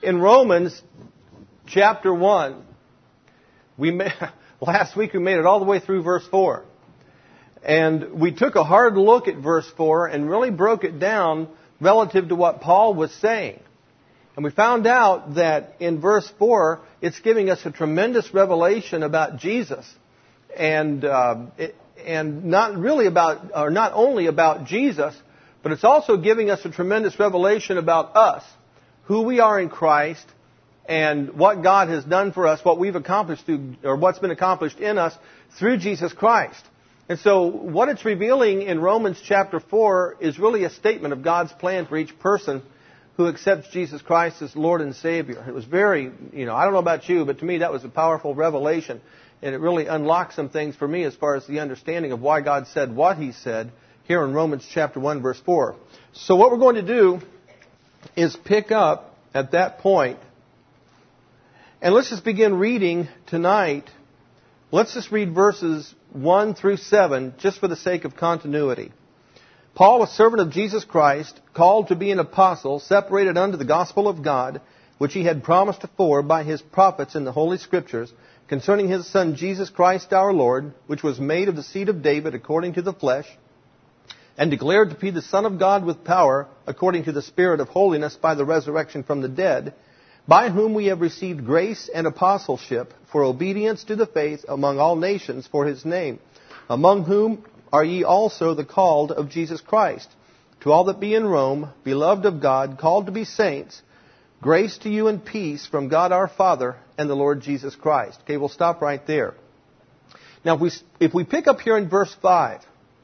In Romans chapter 1, last week we made it all the way through verse 4. And we took a hard look at verse 4 and really broke it down relative to what Paul was saying. And we found out that in verse 4, it's giving us a tremendous revelation about Jesus. And not only about Jesus, but it's also giving us a tremendous revelation about us, who we are in Christ, and what God has done for us, what we've accomplished what's been accomplished in us through Jesus Christ. And so what it's revealing in Romans chapter 4 is really a statement of God's plan for each person who accepts Jesus Christ as Lord and Savior. It was very, I don't know about you, but to me that was a powerful revelation. And it really unlocked some things for me as far as the understanding of why God said what He said here in Romans chapter 1, verse 4. So what we're going to do is pick up at that point. And let's just begin reading tonight. Let's just read verses 1 through 7, just for the sake of continuity. Paul, a servant of Jesus Christ, called to be an apostle, separated unto the gospel of God, which He had promised afore by His prophets in the Holy Scriptures, concerning His Son Jesus Christ our Lord, which was made of the seed of David according to the flesh, and declared to be the Son of God with power, according to the Spirit of holiness by the resurrection from the dead, by whom we have received grace and apostleship for obedience to the faith among all nations for His name, among whom are ye also the called of Jesus Christ. To all that be in Rome, beloved of God, called to be saints, grace to you and peace from God our Father and the Lord Jesus Christ. Okay, we'll stop right there. Now, if we pick up here in verse 5,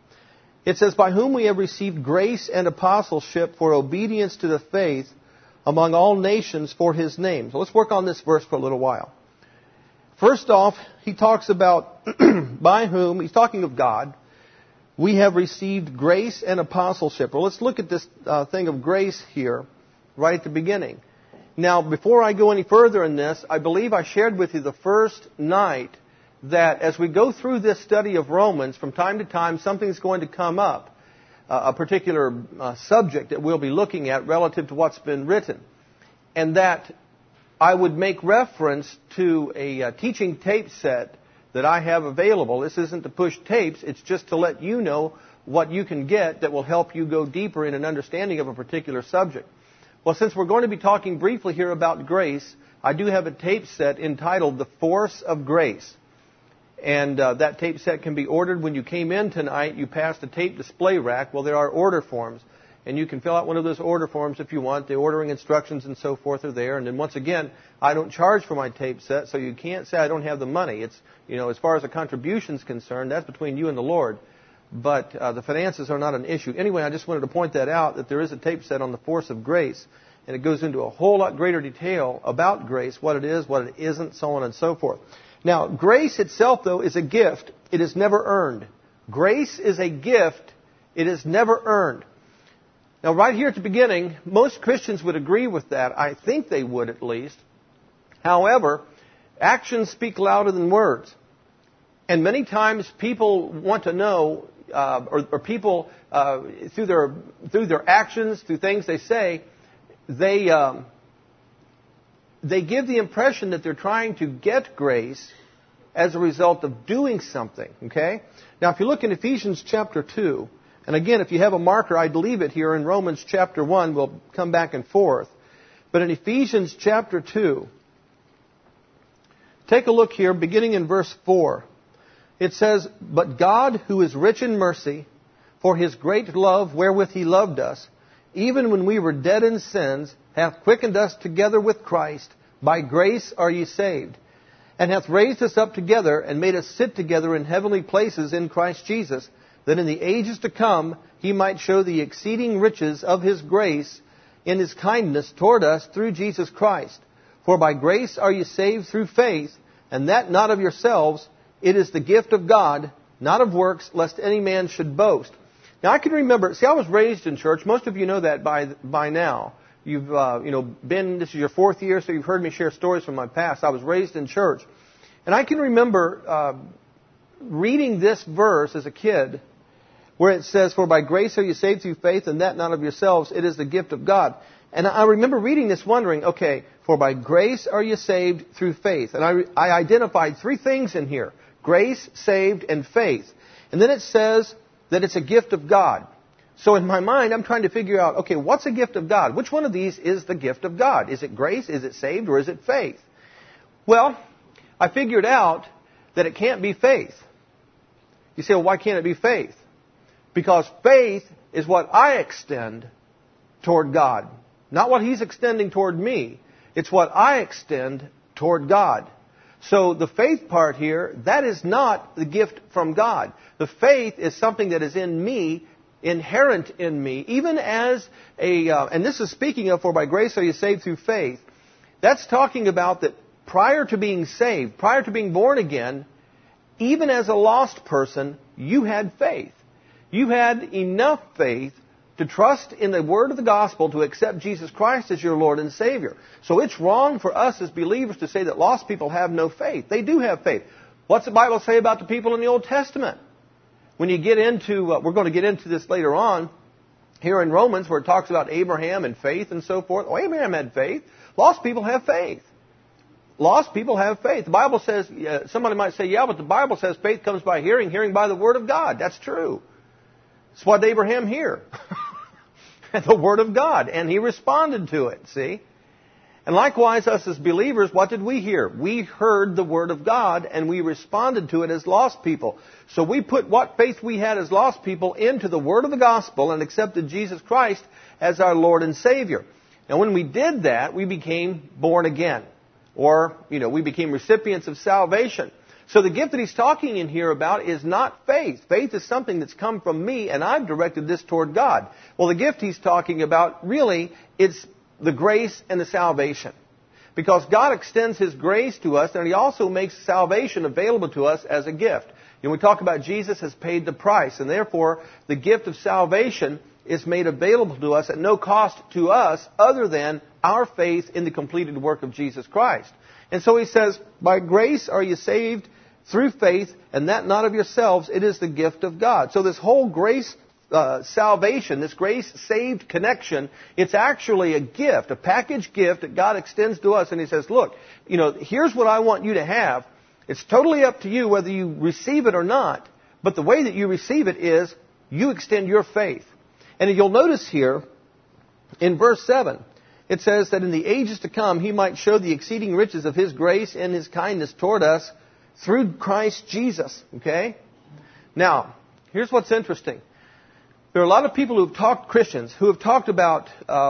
it says, by whom we have received grace and apostleship for obedience to the faith among all nations for His name. So let's work on this verse for a little while. First off, he talks about by whom, he's talking of God, we have received grace and apostleship. Well, let's look at this thing of grace here right at the beginning. Now, before I go any further in this, I believe I shared with you the first night that as we go through this study of Romans, from time to time, something's going to come up. A particular subject that we'll be looking at relative to what's been written. And that I would make reference to a teaching tape set that I have available. This isn't to push tapes, it's just to let you know what you can get that will help you go deeper in an understanding of a particular subject. Well, since we're going to be talking briefly here about grace, I do have a tape set entitled The Force of Grace. And that tape set can be ordered. When you came in tonight, you passed a tape display rack. Well, there are order forms. And you can fill out one of those order forms if you want. The ordering instructions and so forth are there. And then once again, I don't charge for my tape set, so you can't say I don't have the money. It's, as far as a contribution is concerned, that's between you and the Lord. But the finances are not an issue. Anyway, I just wanted to point that out, that there is a tape set on the force of grace. And it goes into a whole lot greater detail about grace, what it is, what it isn't, so on and so forth. Now, grace itself, though, is a gift. It is never earned. Grace is a gift. It is never earned. Now, right here at the beginning, most Christians would agree with that. I think they would, at least. However, actions speak louder than words. And many times people want to know, or people, through their actions, through things they say, they give the impression that they're trying to get grace as a result of doing something, okay? Now, if you look in Ephesians chapter 2, and again, if you have a marker, I'd leave it here in Romans chapter 1. We'll come back and forth. But in Ephesians chapter 2, take a look here, beginning in verse 4. It says, but God, who is rich in mercy, for His great love wherewith He loved us, even when we were dead in sins, hath quickened us together with Christ. By grace are ye saved. And hath raised us up together, and made us sit together in heavenly places in Christ Jesus, that in the ages to come He might show the exceeding riches of His grace in His kindness toward us through Jesus Christ. For by grace are ye saved through faith, and that not of yourselves. It is the gift of God, not of works, lest any man should boast. Now, I can remember, I was raised in church. Most of you know that by now. You've, this is your fourth year, so you've heard me share stories from my past. I was raised in church. And I can remember reading this verse as a kid, where it says, for by grace are you saved through faith, and that not of yourselves. It is the gift of God. And I remember reading this wondering, okay, For by grace are you saved through faith. And I identified three things in here. Grace, saved, and faith. And then it says that it's a gift of God. So in my mind, I'm trying to figure out, okay, what's a gift of God? Which one of these is the gift of God? Is it grace? Is it saved? Or is it faith? Well, I figured out that it can't be faith. You say, well, why can't it be faith? Because faith is what I extend toward God. Not what He's extending toward me. It's what I extend toward God. So the faith part here, that is not the gift from God. The faith is something that is in me, inherent in me, even as and this is speaking of, for by grace are you saved through faith. That's talking about that prior to being saved, prior to being born again, even as a lost person, you had faith. You had enough faith to trust in the word of the gospel to accept Jesus Christ as your Lord and Savior. So it's wrong for us as believers to say that lost people have no faith. They do have faith. What's the Bible say about the people in the Old Testament? When you get into, we're going to get into this later on, here in Romans, where it talks about Abraham and faith and so forth. Oh, Abraham had faith. Lost people have faith. Lost people have faith. The Bible says, somebody might say, yeah, but the Bible says faith comes by hearing, hearing by the Word of God. That's true. It's what Abraham heard. The Word of God. And he responded to it, see? And likewise, us as believers, what did we hear? We heard the Word of God, and we responded to it as lost people. So we put what faith we had as lost people into the Word of the Gospel and accepted Jesus Christ as our Lord and Savior. And when we did that, we became born again. Or, we became recipients of salvation. So the gift that he's talking in here about is not faith. Faith is something that's come from me, and I've directed this toward God. Well, the gift he's talking about, really, it's the grace and the salvation. Because God extends His grace to us, and He also makes salvation available to us as a gift. We talk about Jesus has paid the price, and therefore the gift of salvation is made available to us at no cost to us other than our faith in the completed work of Jesus Christ. And so he says, by grace are you saved through faith, and that not of yourselves, it is the gift of God. So this whole grace salvation, this grace-saved connection, it's actually a gift, a package gift that God extends to us. And He says, look, here's what I want you to have. It's totally up to you whether you receive it or not. But the way that you receive it is you extend your faith. And you'll notice here in verse 7, it says that in the ages to come He might show the exceeding riches of His grace and His kindness toward us through Christ Jesus. Okay? Now, here's what's interesting. There are a lot of people who have talked, Christians, who have talked about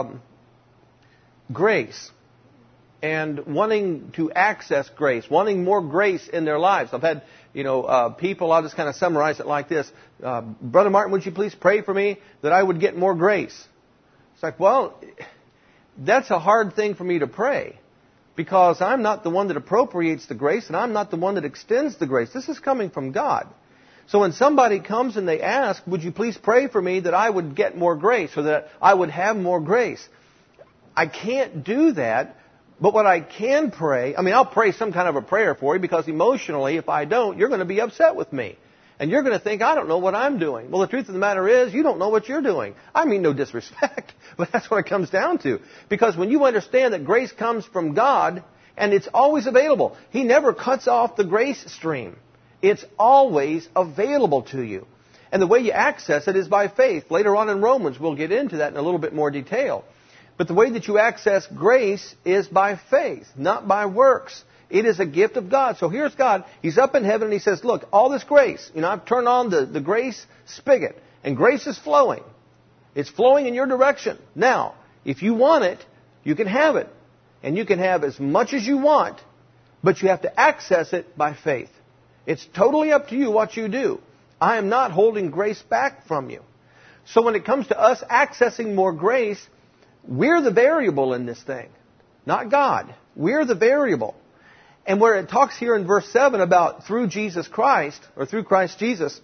grace and wanting to access grace, wanting more grace in their lives. I've had, people, I'll just kind of summarize it like this. Brother Martin, would you please pray for me that I would get more grace? It's like, well, that's a hard thing for me to pray because I'm not the one that appropriates the grace and I'm not the one that extends the grace. This is coming from God. So when somebody comes and they ask, would you please pray for me that I would get more grace or that I would have more grace? I can't do that, but what I can pray, I'll pray some kind of a prayer for you because emotionally, if I don't, you're going to be upset with me. And you're going to think, I don't know what I'm doing. Well, the truth of the matter is, you don't know what you're doing. I mean no disrespect, but that's what it comes down to. Because when you understand that grace comes from God, and it's always available. He never cuts off the grace stream. It's always available to you. And the way you access it is by faith. Later on in Romans, we'll get into that in a little bit more detail. But the way that you access grace is by faith, not by works. It is a gift of God. So here's God. He's up in heaven and He says, look, all this grace, I've turned on the grace spigot. And grace is flowing. It's flowing in your direction. Now, if you want it, you can have it. And you can have as much as you want, but you have to access it by faith. It's totally up to you what you do. I am not holding grace back from you. So when it comes to us accessing more grace, we're the variable in this thing, not God. We're the variable. And where it talks here in verse 7 about through Jesus Christ, or through Christ Jesus,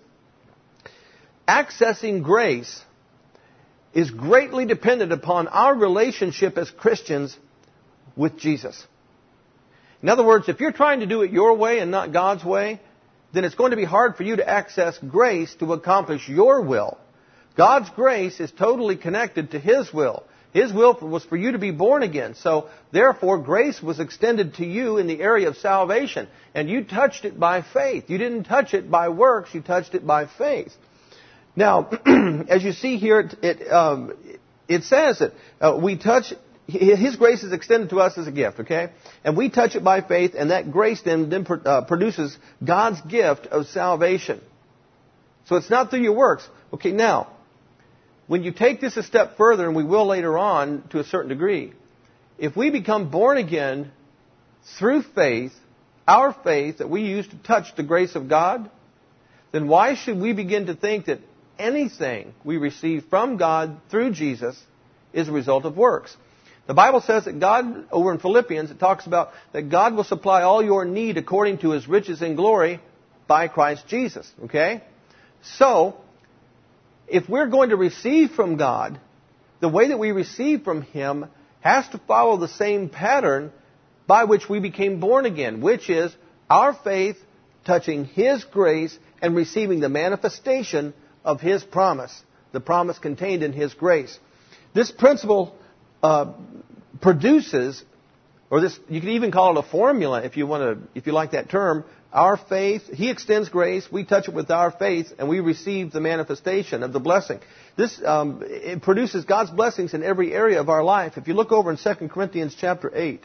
accessing grace is greatly dependent upon our relationship as Christians with Jesus. In other words, if you're trying to do it your way and not God's way, then it's going to be hard for you to access grace to accomplish your will. God's grace is totally connected to His will. His will was for you to be born again. So, therefore, grace was extended to you in the area of salvation. And you touched it by faith. You didn't touch it by works. You touched it by faith. Now, as you see here, it says that we touch, His grace is extended to us as a gift, okay? And we touch it by faith, and that grace then produces God's gift of salvation. So it's not through your works. Okay, now, when you take this a step further, and we will later on to a certain degree, if we become born again through faith, our faith that we use to touch the grace of God, then why should we begin to think that anything we receive from God through Jesus is a result of works? The Bible says that God, over in Philippians, it talks about that God will supply all your need according to His riches and glory by Christ Jesus, okay? So, if we're going to receive from God, the way that we receive from Him has to follow the same pattern by which we became born again, which is our faith touching His grace and receiving the manifestation of His promise, the promise contained in His grace. This principle produces, or this, you could even call it a formula if you like that term. Our faith, He extends grace, we touch it with our faith, and we receive the manifestation of the blessing. This it produces God's blessings in every area of our life. If you look over in 2 Corinthians chapter 8,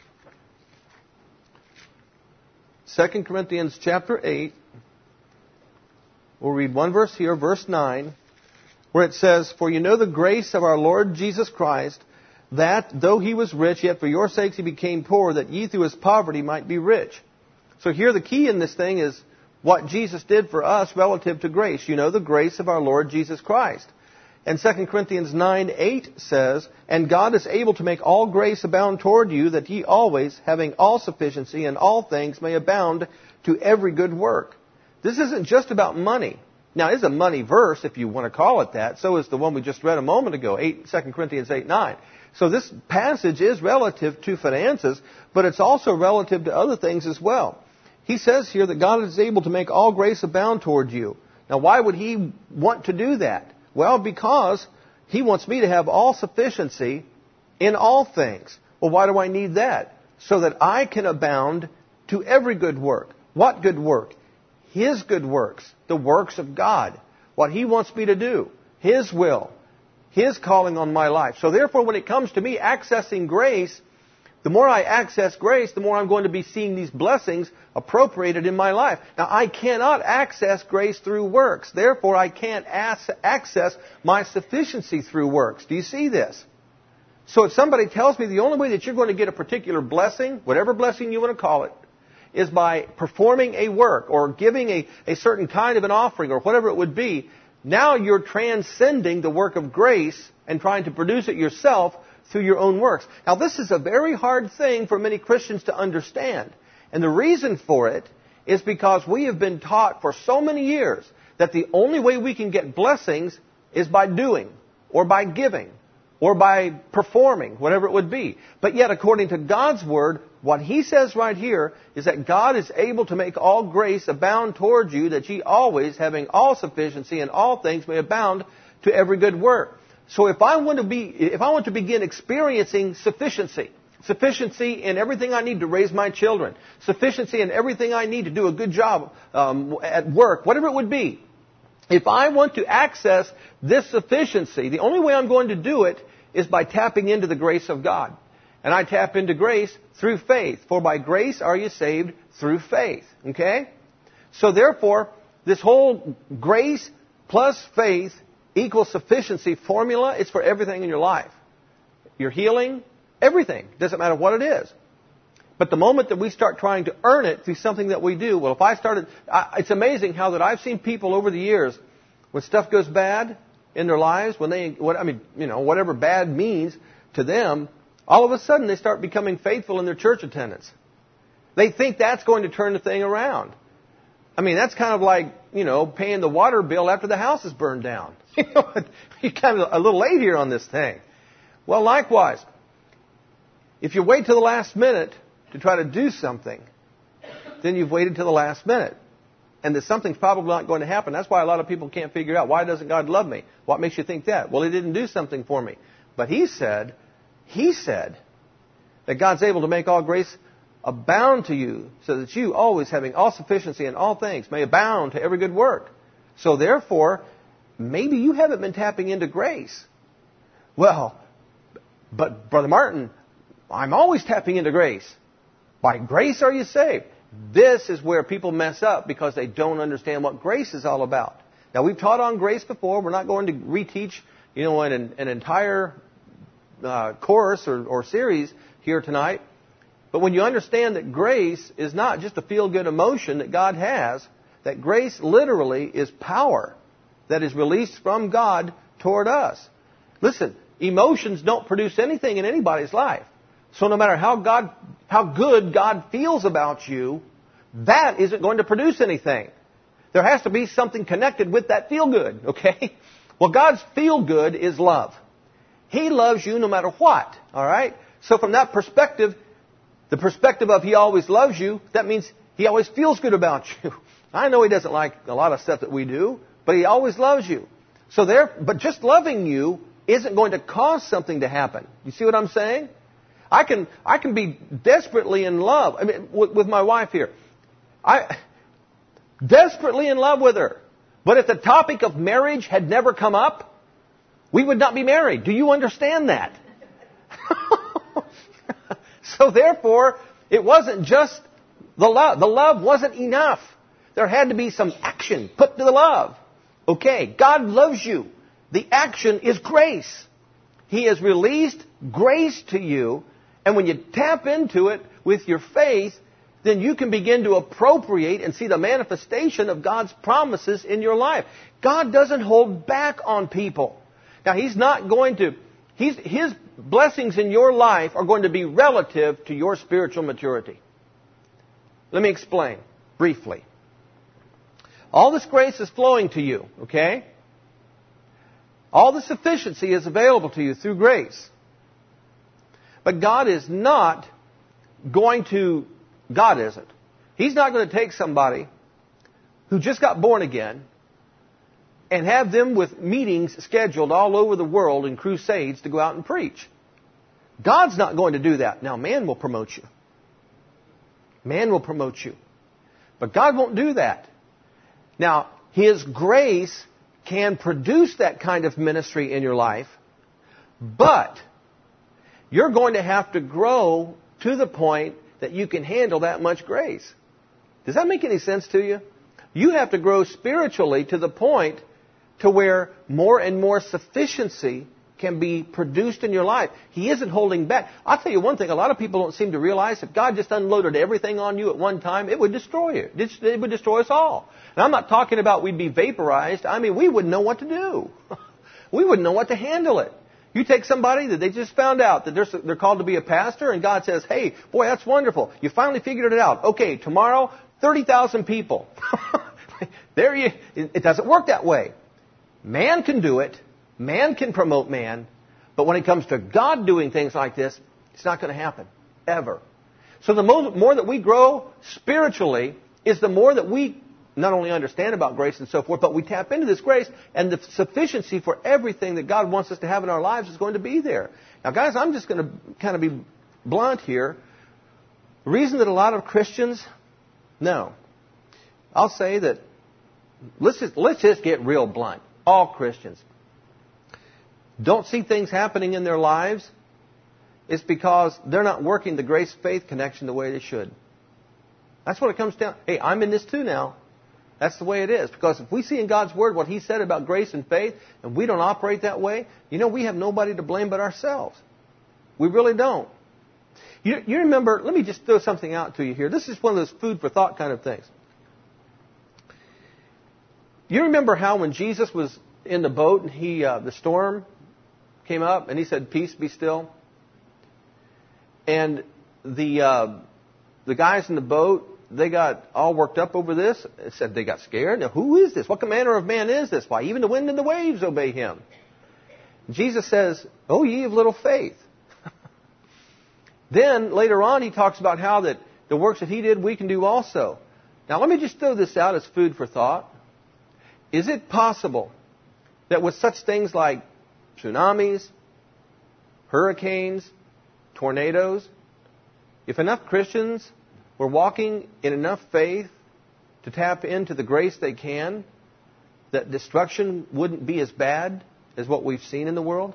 2 Corinthians chapter 8, we'll read one verse here, verse 9, where it says, "For you know the grace of our Lord Jesus Christ, that though He was rich, yet for your sakes He became poor, that ye through His poverty might be rich." So here the key in this thing is what Jesus did for us relative to grace. You know the grace of our Lord Jesus Christ. And 2 Corinthians 9:8 says, "And God is able to make all grace abound toward you, that ye always, having all sufficiency in all things, may abound to every good work." This isn't just about money. Now, it's a money verse, if you want to call it that. So is the one we just read a moment ago, 2 Corinthians 8:9. So this passage is relative to finances, but it's also relative to other things as well. He says here that God is able to make all grace abound toward you. Now, why would He want to do that? Well, because He wants me to have all sufficiency in all things. Well, why do I need that? So that I can abound to every good work. What good work? His good works, the works of God. What He wants me to do. His will. His calling on my life. So therefore, when it comes to me accessing grace, the more I access grace, the more I'm going to be seeing these blessings appropriated in my life. Now, I cannot access grace through works. Therefore, I can't access my sufficiency through works. Do you see this? So if somebody tells me the only way that you're going to get a particular blessing, whatever blessing you want to call it, is by performing a work or giving a certain kind of an offering or whatever it would be, now you're transcending the work of grace and trying to produce it yourself through your own works. Now, this is a very hard thing for many Christians to understand. And the reason for it is because we have been taught for so many years that the only way we can get blessings is by doing, or by giving, or by performing, whatever it would be. But yet, according to God's Word, what He says right here is that God is able to make all grace abound toward you, that ye always, having all sufficiency in all things, may abound to every good work. So if I want to begin experiencing sufficiency in everything I need to raise my children, sufficiency in everything I need to do a good job at work, whatever it would be, if I want to access this sufficiency, the only way I'm going to do it is by tapping into the grace of God. And I tap into grace through faith. For by grace are you saved through faith. Okay? So therefore, this whole grace plus faith equals sufficiency formula, it's for everything in your life. Your healing, everything. Doesn't matter what it is. But the moment that we start trying to earn it through something that we do, well, if I started, it's amazing how that I've seen people over the years, when stuff goes bad in their lives, whatever bad means to them, all of a sudden they start becoming faithful in their church attendance. They think that's going to turn the thing around. I mean, that's kind of like, paying the water bill after the house is burned down. You're kind of a little late here on this thing. Well, likewise, if you wait till the last minute to try to do something, then you've waited till the last minute. And that something's probably not going to happen. That's why a lot of people can't figure out, why doesn't God love me? What makes you think that? Well, He didn't do something for me. But he said that God's able to make all grace abound to you, so that you, always having all sufficiency in all things, may abound to every good work. So therefore, maybe you haven't been tapping into grace. Well, but Brother Martin, I'm always tapping into grace. By grace are you saved. This is where people mess up because they don't understand what grace is all about. Now, we've taught on grace before. We're not going to reteach, an entire course or series here tonight. But when you understand that grace is not just a feel-good emotion that God has, that grace literally is power that is released from God toward us. Listen, emotions don't produce anything in anybody's life. So no matter how good God feels about you, that isn't going to produce anything. There has to be something connected with that feel-good, okay? Well, God's feel-good is love. He loves you no matter what, all right? So from that perspective, the perspective of He always loves you, that means He always feels good about you. I know He doesn't like a lot of stuff that we do, but He always loves you. But just loving you isn't going to cause something to happen. You see what I'm saying? I can be desperately in love. I mean, with my wife here. Desperately in love with her. But if the topic of marriage had never come up, we would not be married. Do you understand that? So therefore, it wasn't just the love. The love wasn't enough. There had to be some action put to the love. Okay, God loves you. The action is grace. He has released grace to you. And when you tap into it with your faith, then you can begin to appropriate and see the manifestation of God's promises in your life. God doesn't hold back on people. Now, He's not going to... His blessings in your life are going to be relative to your spiritual maturity. Let me explain briefly. All this grace is flowing to you, okay? All the sufficiency is available to you through grace. But God is not going to... God isn't. He's not going to take somebody who just got born again and have them with meetings scheduled all over the world and crusades to go out and preach. God's not going to do that. Now, man will promote you. Man will promote you. But God won't do that. Now, His grace can produce that kind of ministry in your life, but you're going to have to grow to the point that you can handle that much grace. Does that make any sense to you? You have to grow spiritually to the point to where more and more sufficiency can be produced in your life. He isn't holding back. I'll tell you one thing, a lot of people don't seem to realize if God just unloaded everything on you at one time, it would destroy you. It would destroy us all. And I'm not talking about we'd be vaporized. I mean, we wouldn't know what to do. We wouldn't know what to handle it. You take somebody that they just found out that they're called to be a pastor, and God says, hey, boy, that's wonderful. You finally figured it out. Okay, tomorrow, 30,000 people. It doesn't work that way. Man can do it. Man can promote man. But when it comes to God doing things like this, it's not going to happen. Ever. So the more that we grow spiritually is the more that we not only understand about grace and so forth, but we tap into this grace, and the sufficiency for everything that God wants us to have in our lives is going to be there. Now, guys, I'm just going to kind of be blunt here. The reason that a lot of Christians, I'll say that, let's just get real blunt. All Christians don't see things happening in their lives, it's because they're not working the grace-faith connection the way they should. That's what it comes down. Hey, I'm in this too now. That's the way it is. Because if we see in God's Word what He said about grace and faith, and we don't operate that way, we have nobody to blame but ourselves. We really don't. You remember, let me just throw something out to you here. This is one of those food for thought kind of things. You remember how when Jesus was in the boat and the storm came up and He said, "Peace, be still." And the guys in the boat, they got all worked up over this. It said they got scared. Now, who is this? What manner of man is this? Why, even the wind and the waves obey Him. Jesus says, "Oh, ye of little faith." Then later on, He talks about how that the works that He did, we can do also. Now, let me just throw this out as food for thought. Is it possible that with such things like tsunamis, hurricanes, tornadoes. If enough Christians were walking in enough faith to tap into the grace they can, that destruction wouldn't be as bad as what we've seen in the world.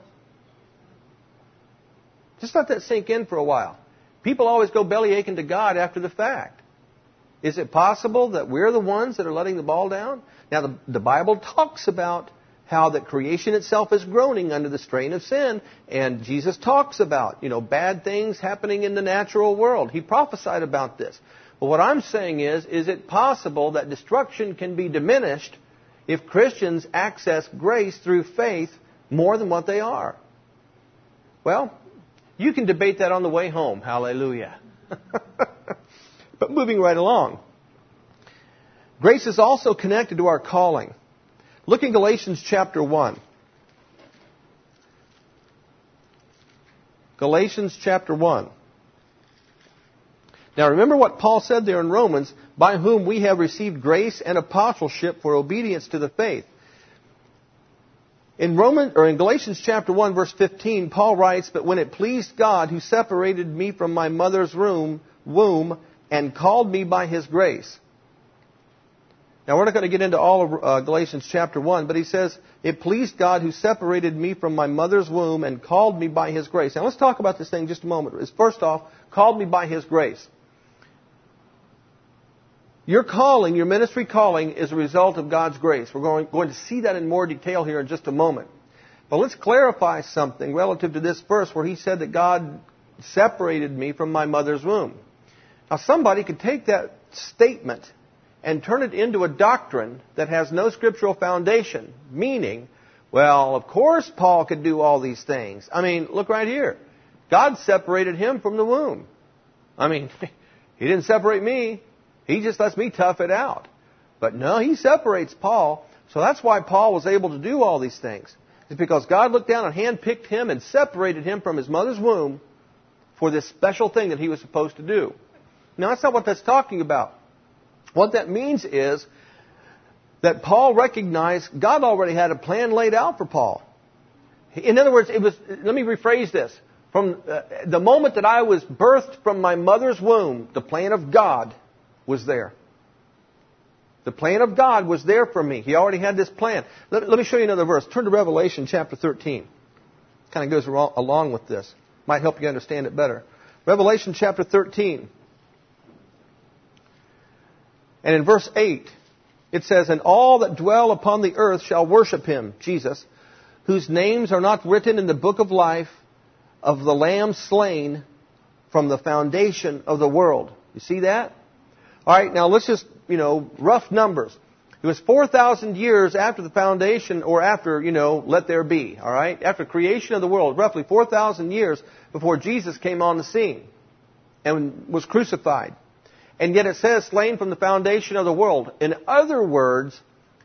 Just let that sink in for a while. People always go belly aching to God after the fact. Is it possible that we're the ones that are letting the ball down? Now, the Bible talks about how that creation itself is groaning under the strain of sin, and Jesus talks about, bad things happening in the natural world. He prophesied about this. But what I'm saying is it possible that destruction can be diminished if Christians access grace through faith more than what they are? Well, you can debate that on the way home. Hallelujah. But moving right along. Grace is also connected to our calling. Look in Galatians chapter 1. Galatians chapter 1. Now remember what Paul said there in Romans, by whom we have received grace and apostleship for obedience to the faith. In Galatians chapter 1 verse 15, Paul writes, but when it pleased God who separated me from my mother's womb and called me by His grace. Now we're not going to get into all of Galatians chapter 1, but he says, it pleased God who separated me from my mother's womb and called me by His grace. Now let's talk about this thing just a moment. First off, called me by His grace. Your calling, your ministry calling, is a result of God's grace. We're going to see that in more detail here in just a moment. But let's clarify something relative to this verse where he said that God separated me from my mother's womb. Now somebody could take that statement and turn it into a doctrine that has no scriptural foundation. Meaning, well, of course Paul could do all these things. I mean, look right here. God separated him from the womb. I mean, He didn't separate me. He just lets me tough it out. But no, He separates Paul. So that's why Paul was able to do all these things. It's because God looked down and handpicked him and separated him from his mother's womb for this special thing that he was supposed to do. Now, that's not what that's talking about. What that means is that Paul recognized God already had a plan laid out for Paul. In other words, let me rephrase this. From the moment that I was birthed from my mother's womb, the plan of God was there. The plan of God was there for me. He already had this plan. Let me show you another verse. Turn to Revelation chapter 13. Kind of goes along with this. Might help you understand it better. Revelation chapter 13. And in verse 8, it says, and all that dwell upon the earth shall worship Him, Jesus, whose names are not written in the book of life of the Lamb slain from the foundation of the world. You see that? All right, now let's just, rough numbers. It was 4,000 years after the foundation, or after, let there be, all right? After creation of the world, roughly 4,000 years before Jesus came on the scene and was crucified. And yet it says, slain from the foundation of the world. In other words,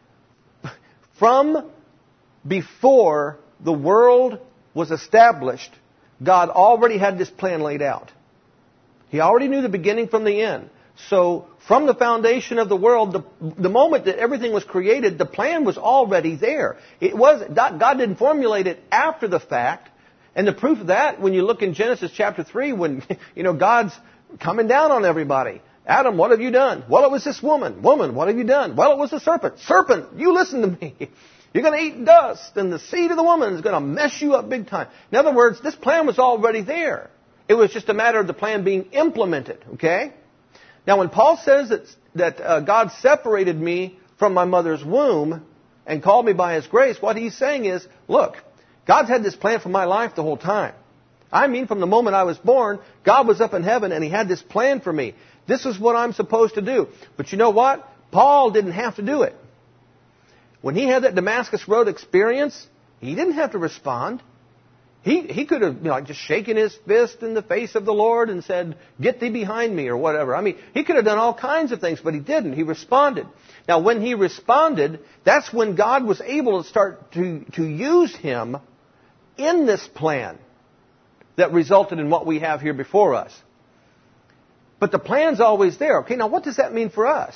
from before the world was established, God already had this plan laid out. He already knew the beginning from the end. So, from the foundation of the world, the moment that everything was created, the plan was already there. God didn't formulate it after the fact. And the proof of that, when you look in Genesis chapter 3, when, God's coming down on everybody. Adam, what have you done? Well, it was this woman. Woman, what have you done? Well, it was the serpent. Serpent, you listen to me. You're going to eat dust, and the seed of the woman is going to mess you up big time. In other words, this plan was already there. It was just a matter of the plan being implemented, okay? Now, when Paul says that God separated me from my mother's womb and called me by His grace, what he's saying is, look, God's had this plan for my life the whole time. I mean, from the moment I was born, God was up in heaven and He had this plan for me. This is what I'm supposed to do. But you know what? Paul didn't have to do it. When he had that Damascus Road experience, he didn't have to respond. He could have just shaken his fist in the face of the Lord and said, get thee behind me, or whatever. I mean, he could have done all kinds of things, but he didn't. He responded. Now, when he responded, that's when God was able to start to use him in this plan that resulted in what we have here before us. But the plan's always there. Okay, now what does that mean for us?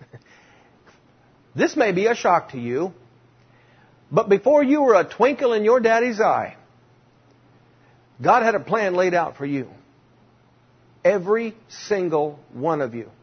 This may be a shock to you, but before you were a twinkle in your daddy's eye, God had a plan laid out for you. Every single one of you.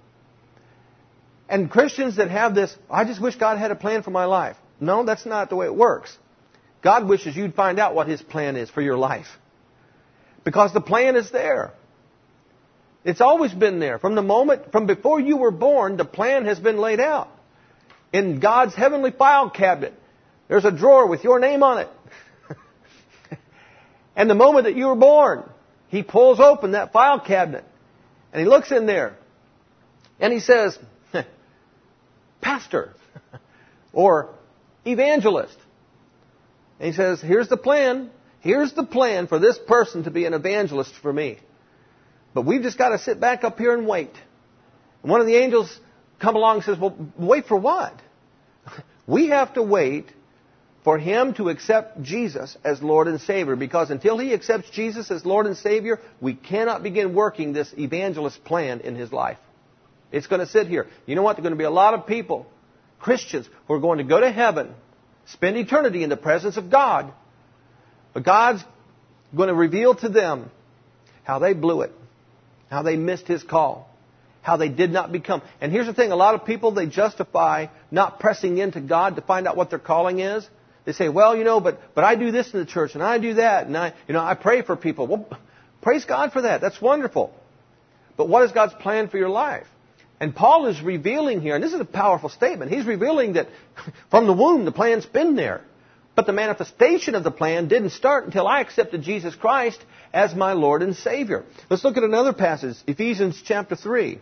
And Christians that have this, I just wish God had a plan for my life. No, that's not the way it works. God wishes you'd find out what His plan is for your life. Because the plan is there. It's always been there. From before you were born, the plan has been laid out. In God's heavenly file cabinet, there's a drawer with your name on it. And the moment that you were born, He pulls open that file cabinet. And He looks in there. And He says, Pastor. Or evangelist. And He says, here's the plan. Here's the plan for this person to be an evangelist for me. But we've just got to sit back up here and wait. And one of the angels come along and says, well, wait for what? We have to wait for him to accept Jesus as Lord and Savior. Because until he accepts Jesus as Lord and Savior, we cannot begin working this evangelist plan in his life. It's going to sit here. You know what? There are going to be a lot of people, Christians, who are going to go to heaven, spend eternity in the presence of God. But God's going to reveal to them how they blew it, how they missed His call, how they did not become. And here's the thing, a lot of people, they justify not pressing into God to find out what their calling is. They say, well, but I do this in the church, and I do that, and I pray for people. Well, praise God for that. That's wonderful. But what is God's plan for your life? And Paul is revealing here, and this is a powerful statement. He's revealing that from the womb, the plan's been there. But the manifestation of the plan didn't start until I accepted Jesus Christ as my Lord and Savior. Let's look at another passage, Ephesians chapter 3.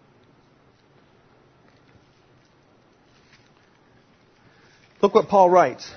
Look what Paul writes.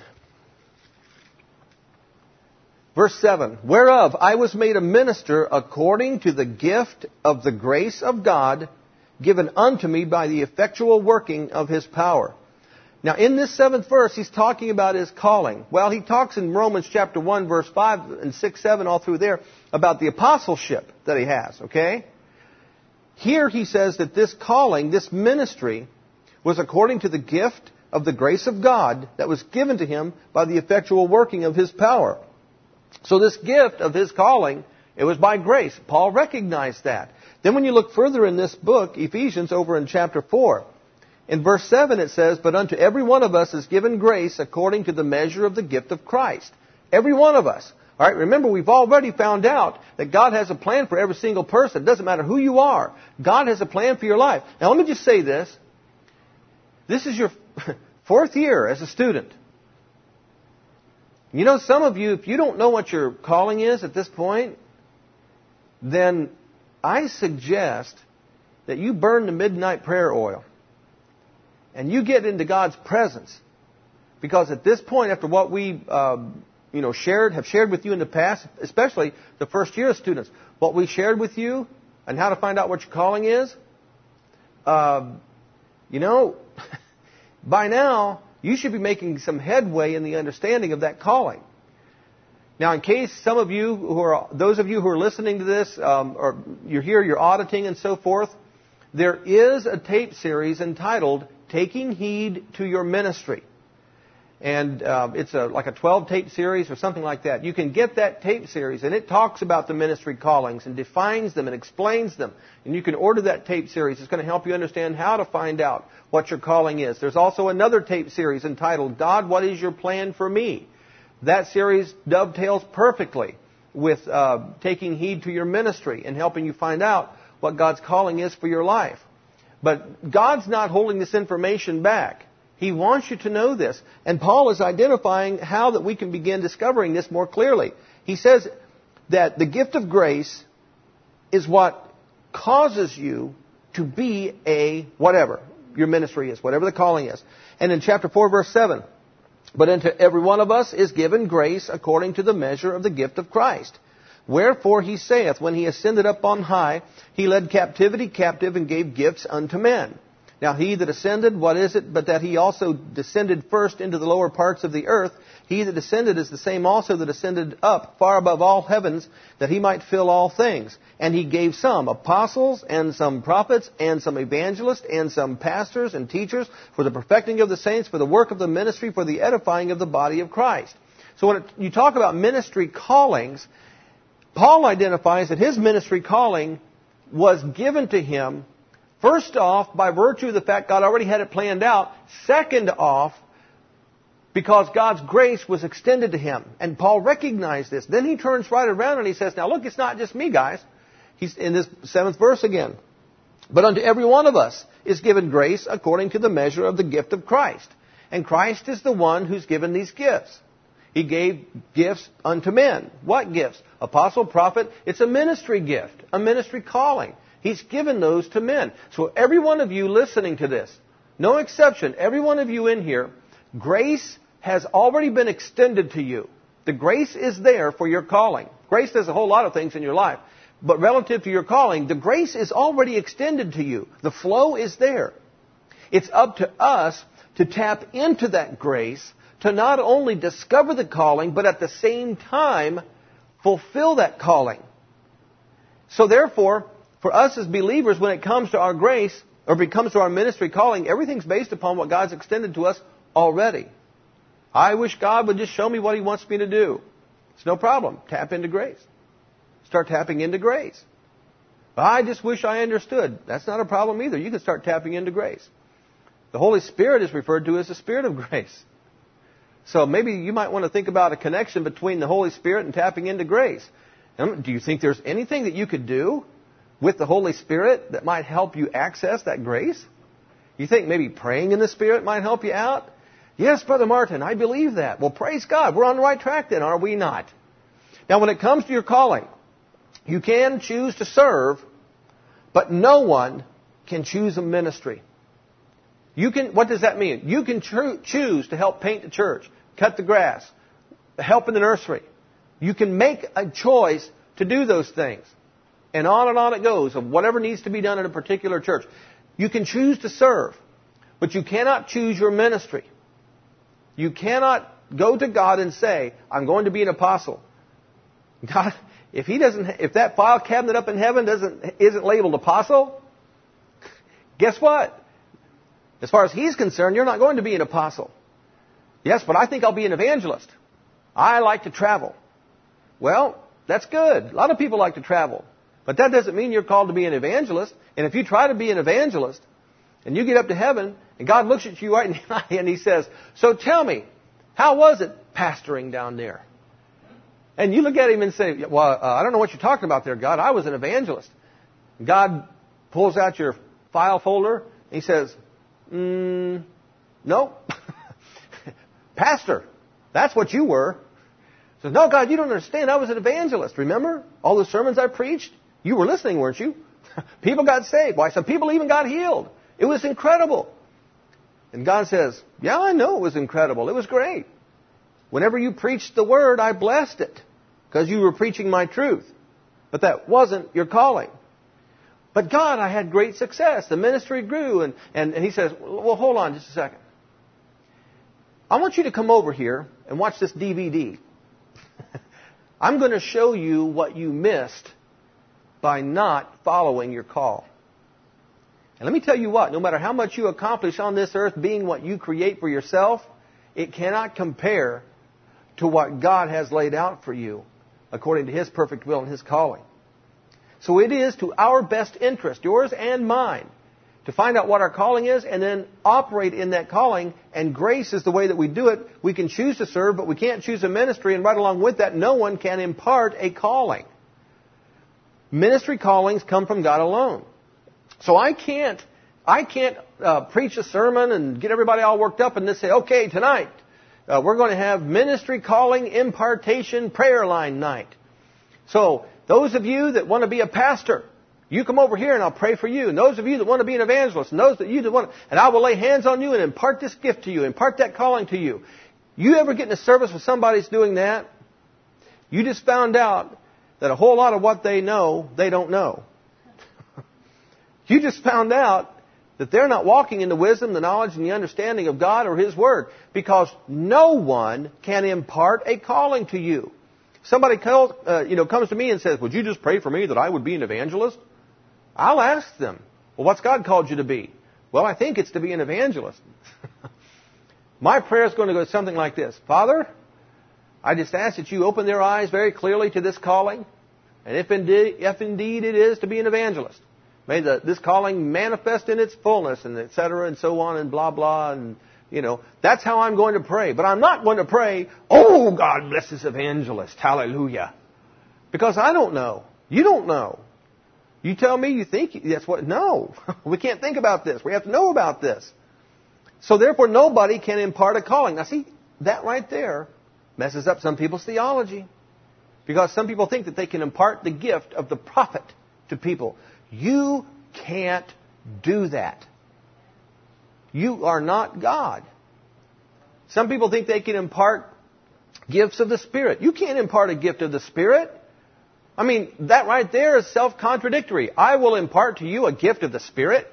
Verse 7, whereof I was made a minister according to the gift of the grace of God given unto me by the effectual working of His power. Now, in this 7th verse, he's talking about his calling. Well, he talks in Romans chapter 1, verse 5 and 6, 7, all through there, about the apostleship that he has, okay? Here he says that this calling, this ministry, was according to the gift of the grace of God that was given to him by the effectual working of His power. So this gift of his calling, it was by grace. Paul recognized that. Then when you look further in this book, Ephesians, over in chapter 4, in verse 7 it says, but unto every one of us is given grace according to the measure of the gift of Christ. Every one of us. All right, remember, we've already found out that God has a plan for every single person. It doesn't matter who you are. God has a plan for your life. Now, let me just say this. This is your 4th year as a student. Some of you, if you don't know what your calling is at this point, then I suggest that you burn the midnight prayer oil. And you get into God's presence. Because at this point, after what we have shared with you in the past, especially the first year students, what we shared with you and how to find out what your calling is, by now, you should be making some headway in the understanding of that calling. Now, in case those of you who are listening to this, or you're here, you're auditing and so forth, there is a tape series entitled Taking Heed to Your Ministry. And it's like a 12-tape series or something like that. You can get that tape series, and it talks about the ministry callings and defines them and explains them. And you can order that tape series. It's going to help you understand how to find out what your calling is. There's also another tape series entitled, God, What is Your Plan for Me? That series dovetails perfectly with taking heed to your ministry and helping you find out what God's calling is for your life. But God's not holding this information back. He wants you to know this. And Paul is identifying how that we can begin discovering this more clearly. He says that the gift of grace is what causes you to be a whatever your ministry is, whatever the calling is. And in chapter 4, verse 7, but unto every one of us is given grace according to the measure of the gift of Christ. Wherefore he saith, when he ascended up on high, he led captivity captive and gave gifts unto men. Now he that ascended, what is it but that he also descended first into the lower parts of the earth? He that descended is the same also that ascended up far above all heavens, that he might fill all things. And he gave some apostles, and some prophets, and some evangelists, and some pastors and teachers, for the perfecting of the saints, for the work of the ministry, for the edifying of the body of Christ. So when you talk about ministry callings, Paul identifies that his ministry calling was given to him, first off, by virtue of the fact God already had it planned out. Second off, because God's grace was extended to him. And Paul recognized this. Then he turns right around and he says, now look, it's not just me, guys. He's in this 7th verse again. But unto every one of us is given grace according to the measure of the gift of Christ. And Christ is the one who's given these gifts. He gave gifts unto men. What gifts? Apostle, prophet. It's a ministry gift, a ministry calling. He's given those to men. So every one of you listening to this, no exception, every one of you in here, grace has already been extended to you. The grace is there for your calling. Grace does a whole lot of things in your life. But relative to your calling, the grace is already extended to you. The flow is there. It's up to us to tap into that grace, to not only discover the calling, but at the same time, fulfill that calling. So therefore, for us as believers, when it comes to our grace, or when it comes to our ministry calling, everything's based upon what God's extended to us already. I wish God would just show me what He wants me to do. It's no problem. Tap into grace. Start tapping into grace. I just wish I understood. That's not a problem either. You can start tapping into grace. The Holy Spirit is referred to as the Spirit of grace. So maybe you might want to think about a connection between the Holy Spirit and tapping into grace. Do you think there's anything that you could do with the Holy Spirit that might help you access that grace? You think maybe praying in the Spirit might help you out? Yes, Brother Martin, I believe that. Well, praise God. We're on the right track then, are we not? Now, when it comes to your calling, you can choose to serve, but no one can choose a ministry. What does that mean? You can choose to help paint the church, cut the grass, help in the nursery. You can make a choice to do those things. And on it goes of whatever needs to be done in a particular church. You can choose to serve, but you cannot choose your ministry. You cannot go to God and say, I'm going to be an apostle. God, if that file cabinet up in heaven isn't labeled apostle, guess what? As far as He's concerned, you're not going to be an apostle. Yes, but I think I'll be an evangelist. I like to travel. Well, that's good. A lot of people like to travel. But that doesn't mean you're called to be an evangelist. And if you try to be an evangelist, and you get up to heaven, and God looks at you right in the eye, and He says, so tell me, how was it pastoring down there? And you look at Him and say, well, I don't know what you're talking about there, God. I was an evangelist. God pulls out your file folder, and He says, no. Pastor, that's what you were. He says, no, God, you don't understand. I was an evangelist. Remember all the sermons I preached? You were listening, weren't you? People got saved. Why, some people even got healed. It was incredible. And God says, yeah, I know it was incredible. It was great. Whenever you preached the Word, I blessed it because you were preaching my truth. But that wasn't your calling. But God, I had great success. The ministry grew. And He says, well, hold on just a second. I want you to come over here and watch this DVD. I'm going to show you what you missed by not following your call. And let me tell you what, no matter how much you accomplish on this earth being what you create for yourself, it cannot compare to what God has laid out for you according to His perfect will and His calling. So it is to our best interest, yours and mine, to find out what our calling is and then operate in that calling. And grace is the way that we do it. We can choose to serve, but we can't choose a ministry. And right along with that, no one can impart a calling. Ministry callings come from God alone. So I can't preach a sermon and get everybody all worked up and then say, okay, tonight we're going to have ministry calling impartation prayer line night. So those of you that want to be a pastor, you come over here and I'll pray for you. And those of you that want to be an evangelist, and those of you that want, and I will lay hands on you and impart this gift to you, impart that calling to you. You ever get in a service where somebody's doing that? You just found out that a whole lot of what they know, they don't know. You just found out that they're not walking in the wisdom, the knowledge, and the understanding of God or His Word. Because no one can impart a calling to you. Somebody comes to me and says, would you just pray for me that I would be an evangelist? I'll ask them, well, what's God called you to be? Well, I think it's to be an evangelist. My prayer is going to go something like this. Father, I just ask that you open their eyes very clearly to this calling. And if indeed it is to be an evangelist, may this calling manifest in its fullness, and et cetera, and so on, and blah, blah, and, that's how I'm going to pray. But I'm not going to pray, oh, God bless this evangelist, hallelujah. Because I don't know. You don't know. You tell me you think that's what, no. We can't think about this. We have to know about this. So therefore, nobody can impart a calling. Now see, that right there messes up some people's theology. Because some people think that they can impart the gift of the prophet to people. You can't do that. You are not God. Some people think they can impart gifts of the Spirit. You can't impart a gift of the Spirit. I mean, that right there is self-contradictory. I will impart to you a gift of the Spirit.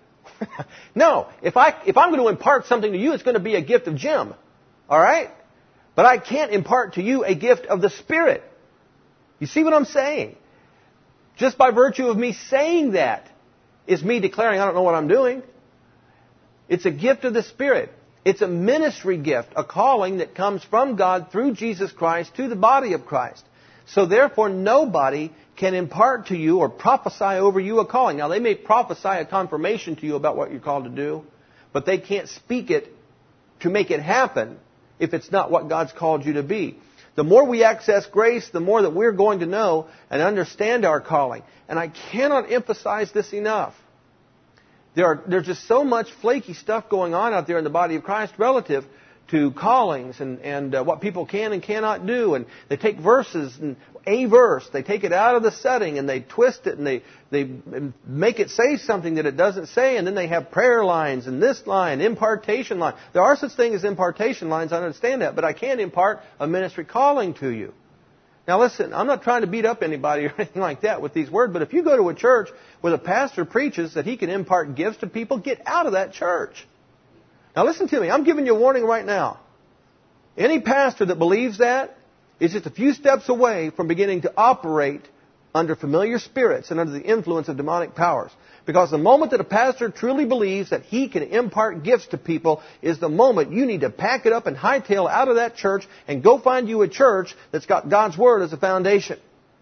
No, if I'm going to impart something to you, it's going to be a gift of Jim. All right? But I can't impart to you a gift of the Spirit. You see what I'm saying? Just by virtue of me saying that is me declaring I don't know what I'm doing. It's a gift of the Spirit. It's a ministry gift, a calling that comes from God through Jesus Christ to the body of Christ. So therefore, nobody can impart to you or prophesy over you a calling. Now, they may prophesy a confirmation to you about what you're called to do, but they can't speak it to make it happen if it's not what God's called you to be. The more we access grace, the more that we're going to know and understand our calling. And I cannot emphasize this enough. There's just so much flaky stuff going on out there in the body of Christ relative to callings and what people can and cannot do. And they take verses and a verse, they take it out of the setting and they twist it and they make it say something that it doesn't say. And then they have prayer lines and this line, impartation line. There are such things as impartation lines, I understand that, but I can't impart a ministry calling to you. Now listen, I'm not trying to beat up anybody or anything like that with these words, but if you go to a church where the pastor preaches that he can impart gifts to people, get out of that church. Now listen to me, I'm giving you a warning right now. Any pastor that believes that is just a few steps away from beginning to operate under familiar spirits and under the influence of demonic powers. Because the moment that a pastor truly believes that he can impart gifts to people is the moment you need to pack it up and hightail out of that church and go find you a church that's got God's Word as a foundation.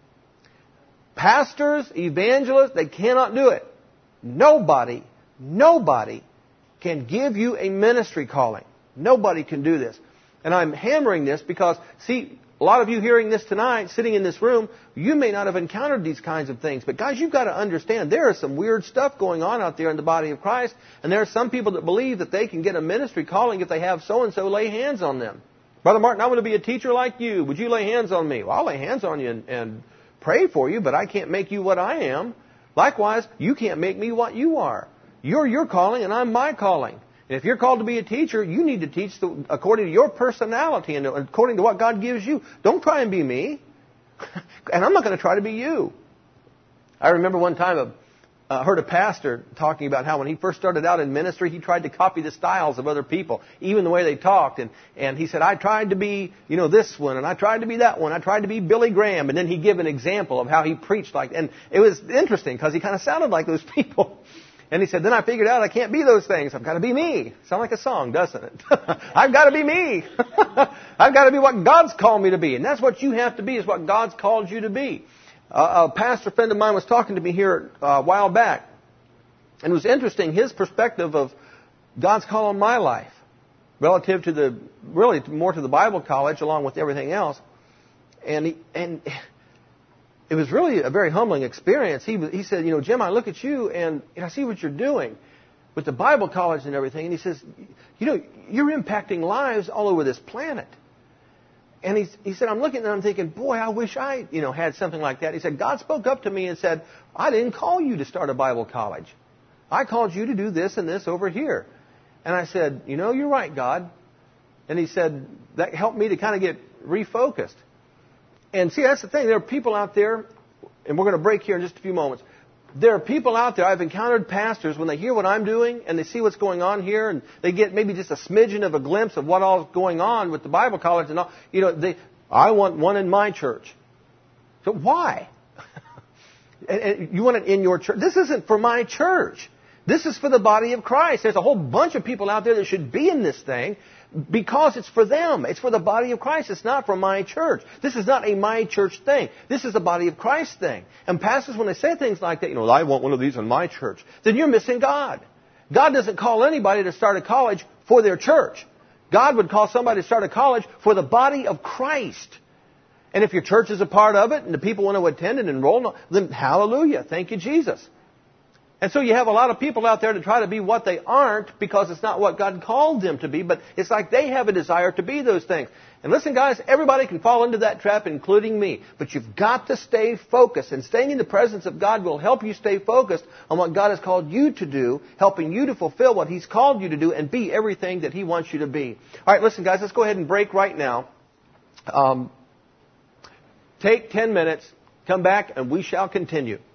Pastors, evangelists, they cannot do it. Nobody can give you a ministry calling. Nobody can do this. And I'm hammering this because, see, a lot of you hearing this tonight, sitting in this room, you may not have encountered these kinds of things. But guys, you've got to understand there is some weird stuff going on out there in the body of Christ. And there are some people that believe that they can get a ministry calling if they have so-and-so lay hands on them. Brother Martin, I want to be a teacher like you. Would you lay hands on me? Well, I'll lay hands on you and pray for you, but I can't make you what I am. Likewise, you can't make me what you are. You're your calling and I'm my calling. And if you're called to be a teacher, you need to teach according to your personality and according to what God gives you. Don't try and be me. And I'm not going to try to be you. I remember one time I heard a pastor talking about how when he first started out in ministry, he tried to copy the styles of other people, even the way they talked. And he said, I tried to be, this one, and I tried to be that one. I tried to be Billy Graham. And then he'd give an example of how he preached like, and it was interesting because he kind of sounded like those people. And he said, then I figured out I can't be those things. I've got to be me. Sound like a song, doesn't it? I've got to be me. I've got to be what God's called me to be. And that's what you have to be, is what God's called you to be. A pastor friend of mine was talking to me here a while back. And it was interesting, his perspective of God's call on my life relative to really more to the Bible college along with everything else. And it was really a very humbling experience. He said, Jim, I look at you and I see what you're doing with the Bible college and everything. And he says, you're impacting lives all over this planet. And he said, I'm looking and I'm thinking, boy, I wish I, had something like that. He said, God spoke up to me and said, I didn't call you to start a Bible college. I called you to do this and this over here. And I said, you're right, God. And he said, that helped me to kind of get refocused. And see, that's the thing. There are people out there, and we're going to break here in just a few moments. There are people out there, I've encountered pastors, when they hear what I'm doing and they see what's going on here, and they get maybe just a smidgen of a glimpse of what all's going on with the Bible college and all. I want one in my church. So why? And you want it in your church? This isn't for my church. This is for the body of Christ. There's a whole bunch of people out there that should be in this thing because it's for them. It's for the body of Christ. It's not for my church. This is not a my church thing. This is the body of Christ thing. And pastors, when they say things like that, I want one of these in my church, then you're missing God. God doesn't call anybody to start a college for their church. God would call somebody to start a college for the body of Christ. And if your church is a part of it and the people want to attend and enroll, then hallelujah. Thank you, Jesus. And so you have a lot of people out there to try to be what they aren't because it's not what God called them to be, but it's like they have a desire to be those things. And listen, guys, everybody can fall into that trap, including me. But you've got to stay focused. And staying in the presence of God will help you stay focused on what God has called you to do, helping you to fulfill what He's called you to do and be everything that He wants you to be. All right, listen, guys, let's go ahead and break right now. Take 10 minutes, come back, and we shall continue.